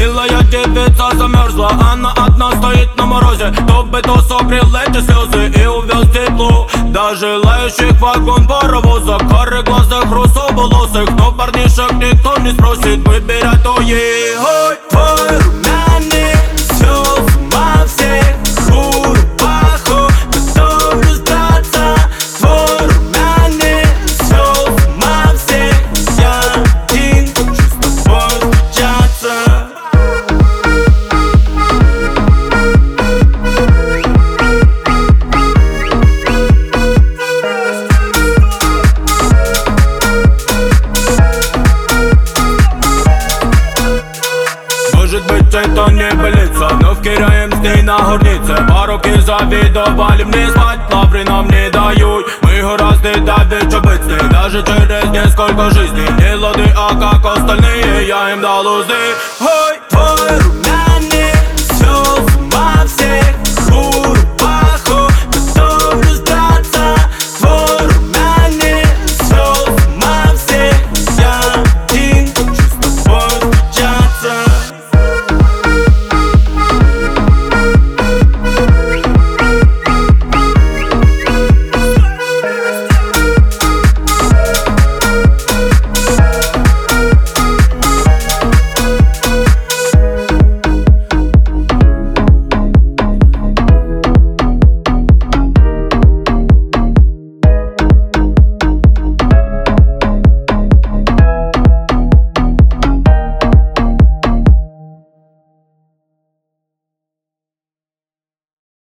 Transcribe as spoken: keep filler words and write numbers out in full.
Милая девица замерзла, она одна стоит на морозе. Кто бы то согрел эти слезы и увез тепло до желающих вагон паровоза. Коры глазах русоволосых, но парнишек никто не спросит выбирать, то ей. Ой, твой румяный свел с ума всех. Бурю паху, готовлю сдаться. Твой румяный свел с ума всех. Я один хочу с тобой встречаться. Может быть, это не былица, но вкираем с ней на горнице. Пороки завидовали мне, спать лавры нам не дают. Мы гораздо давеча быть с ней, даже через несколько жизней. Не лады, а как остальные, я им дал узы. Ой, твой румяный